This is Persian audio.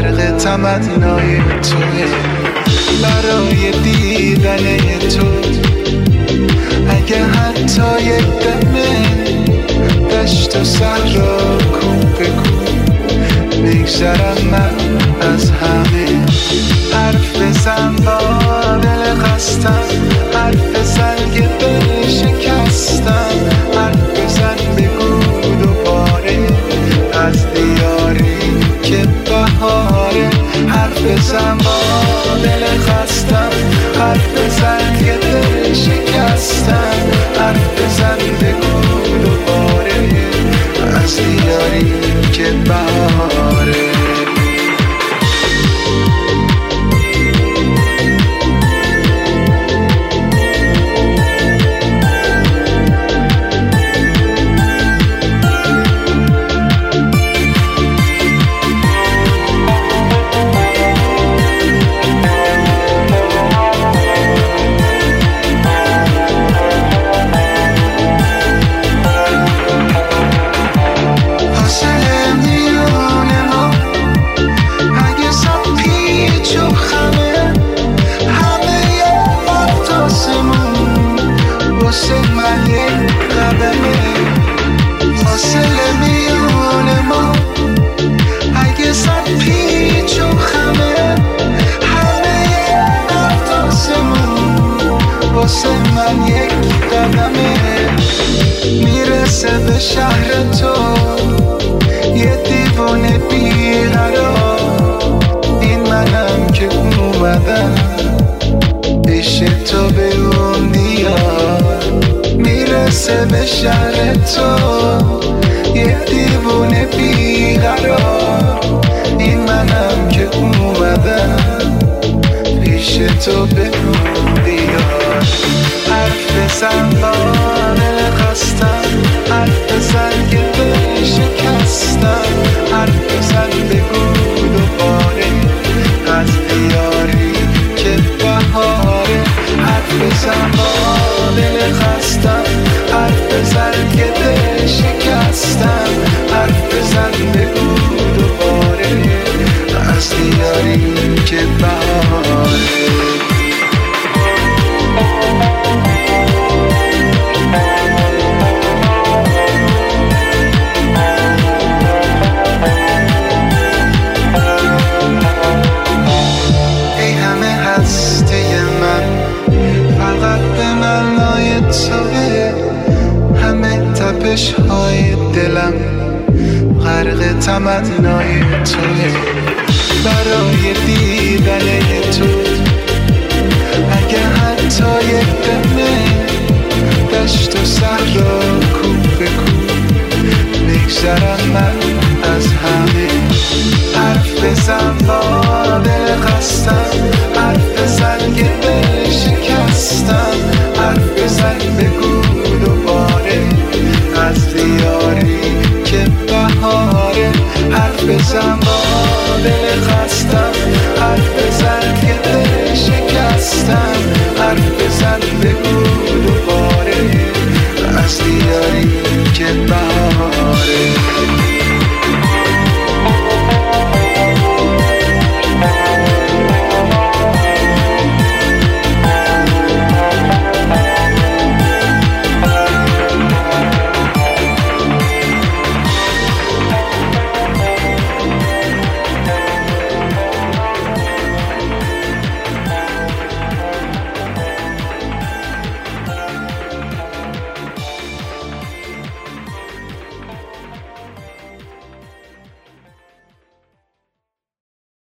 غرق تمنای توه، برای دیدن تو اگه حتی یک دمه دشت و صحرا کو به کو بگذرم من از همه. حرف بزن با دل خستم، حرف بزن که دل شکستم، حرف بزن بگو دوباره از دیاری که بهاره. حرف بزن با دل خستم، حرف بزن که دل شکستم، حرف بزن بگو دوباره از دیاری که بهاره. من یک قدمه میرسه به شهر تو، یه دیوانه بیقرار. این منم که اومدم پیش تو به اون دیار. میرسه به شهر تو یه دیوانه بیقرار. این منم که اومدم پیش تو به اون دیار. حرف بزن با دل خستم، حرف بزن که دل شکستم، حرف بزن بگو دوباره از دیاری که بهاره. حرف بزن با دل خستم، حرف بزن که دل شکستم، حرف بزن بگو دوباره از دیاری که بهاره. های دلم غرق تمنای توه، برای دیدن تو اگه حتی یک دمه دشت و صحرا کو به کو بگذرم من از همه. حرف بزن با دل خستم، حرف بزن که دل شکستم، حرف بزن بگو دوباره از دیاری که بهاره. حرف بزن با دل خستم، حرف بزن که دل شکستم، حرف بزن بگو دوباره از دیاری که بهاره.